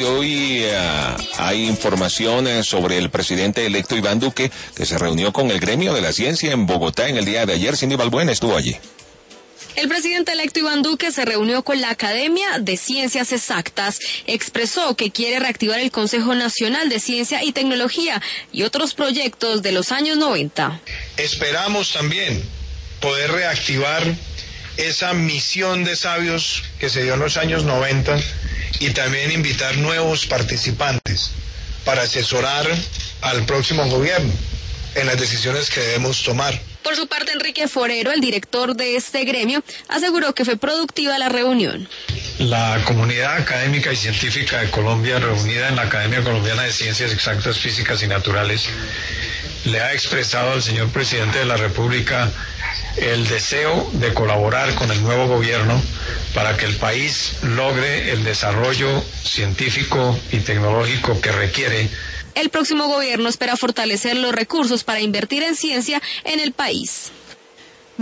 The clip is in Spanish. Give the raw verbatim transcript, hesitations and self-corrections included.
Hoy uh, hay información sobre el presidente electo Iván Duque, que se reunió con el gremio de la ciencia en Bogotá en el día de ayer. Cindy Balbuena estuvo allí. El presidente electo Iván Duque se reunió con la Academia de Ciencias Exactas. Expresó que quiere reactivar el Consejo Nacional de Ciencia y Tecnología y otros proyectos de los años noventa. Esperamos también poder reactivar esa misión de sabios que se dio en los años noventa y también invitar nuevos participantes para asesorar al próximo gobierno en las decisiones que debemos tomar. Por su parte, Enrique Forero, el director de este gremio, aseguró que fue productiva la reunión. La comunidad académica y científica de Colombia, reunida en la Academia Colombiana de Ciencias Exactas, Físicas y Naturales, le ha expresado al señor presidente de la República el deseo de colaborar con el nuevo gobierno para que el país logre el desarrollo científico y tecnológico que requiere. El próximo gobierno espera fortalecer los recursos para invertir en ciencia en el país.